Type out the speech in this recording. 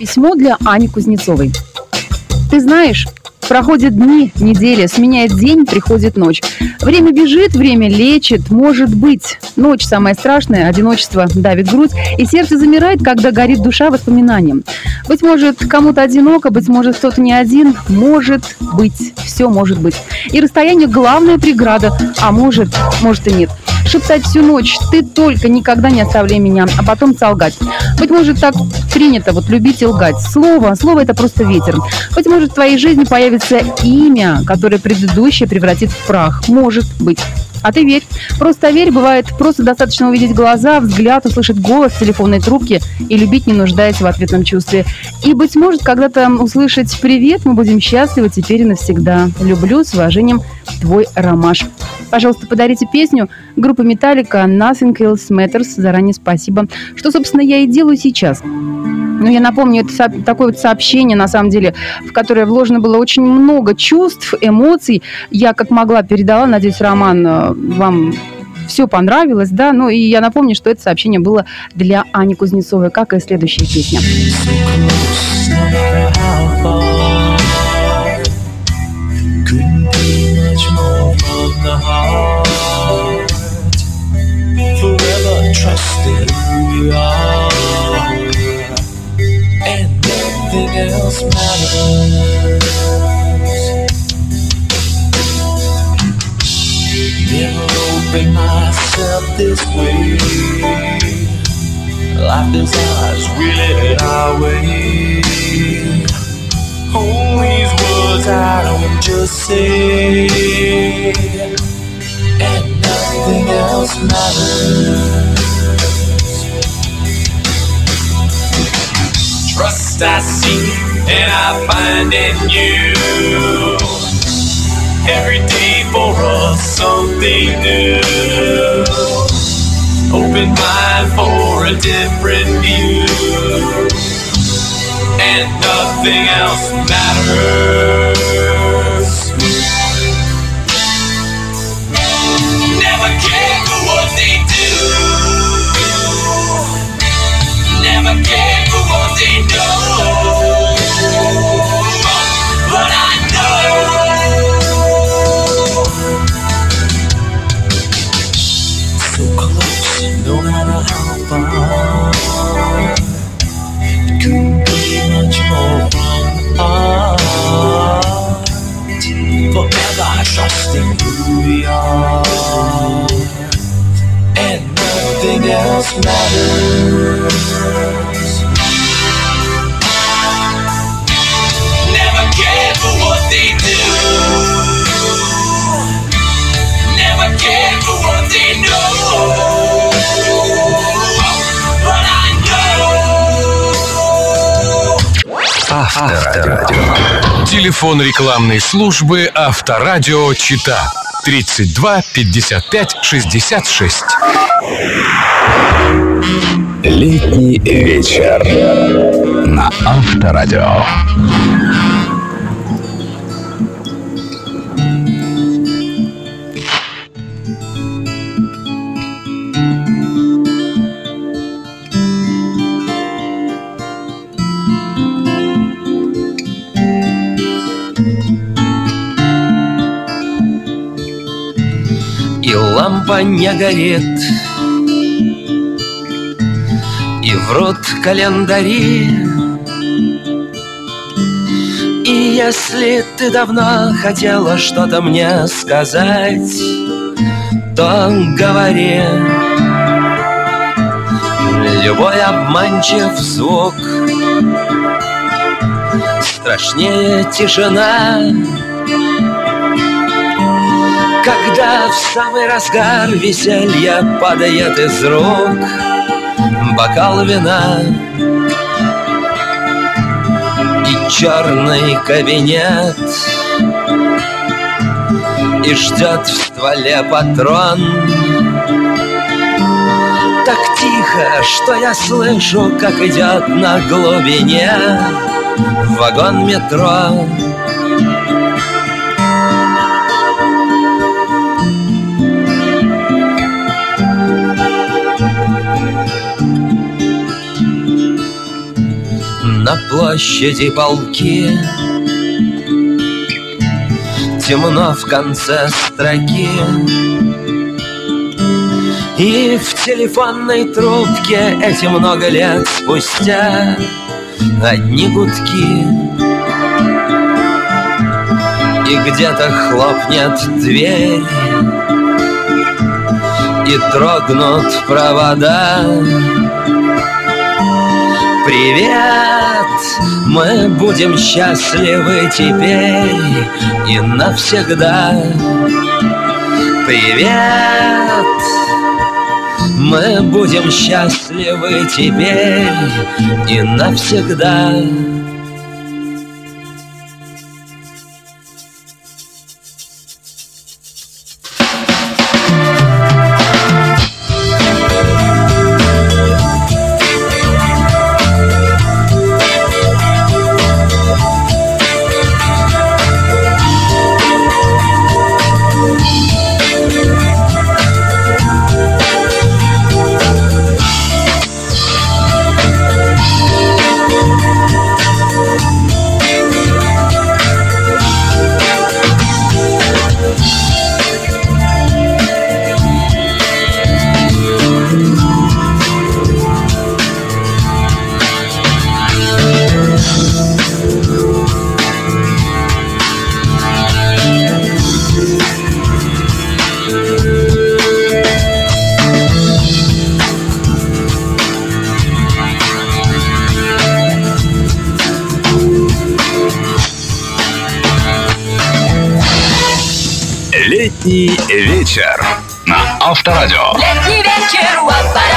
Письмо для Ани Кузнецовой. Ты знаешь, проходят дни, недели, сменяет день, приходит ночь. Время бежит, время лечит, может быть. Ночь самая страшная, одиночество давит грудь, и сердце замирает, когда горит душа воспоминанием. Быть может, кому-то одиноко, быть может, кто-то не один. Может быть, все может быть. И расстояние – главная преграда, а может и нет. Шептать всю ночь: ты только никогда не оставляй меня, а потом солгать. Быть может, так принято, любить и лгать. Слово – это просто ветер. Быть может, в твоей жизни появится имя, которое предыдущее превратит в прах. Может быть. А ты верь. Просто верь. Бывает, просто достаточно увидеть глаза, взгляд, услышать голос в телефонной трубке и любить, не нуждаясь в ответном чувстве. И, быть может, когда-то услышать «Привет, мы будем счастливы теперь и навсегда. Люблю, с уважением, твой Ромаш». Пожалуйста, подарите песню группы Metallica «Nothing Else Matters». Заранее спасибо. Что, собственно, я и делаю сейчас. Я напомню, это такое сообщение, на самом деле, в которое вложено было очень много чувств, эмоций. Я как могла передала. Надеюсь, Роман, вам все понравилось, да? И я напомню, что это сообщение было для Ани Кузнецовой, как и следующая песня. Nothing else matters. Never opened myself this way. Life desires really our way. All these words I don't just say, and nothing else matters. Trust I seek and I find in you. Every day for us something new. Open mind for a different view. And nothing else matters. Never care for what they do. Never care for what they know. But I know so close, no matter how far. It couldn't be much more from the heart. Forever trusting who we are, and nothing else matters. Never care for what they do. Never care for what they know. But I know. Авторадио. Телефон рекламной службы Авторадио Чита. 32 55 66. Летний вечер на Авторадио. И лампа не горит, и врут календари. И если ты давно хотела что-то мне сказать, то говори. Любой обманчив звук страшнее тишина. Когда в самый разгар веселья падает из рук бокал вина и черный кабинет, и ждет в стволе патрон. Так тихо, что я слышу, как идет на глубине вагон метро. на площади полки. Темно в конце строки, и в телефонной трубке эти много лет спустя одни гудки. И где-то хлопнет дверь, и дрогнут провода. Привет, мы будем счастливы теперь и навсегда. Привет, мы будем счастливы теперь и навсегда. Летний вечер на Авторадио. Летний вечер у Авторадио.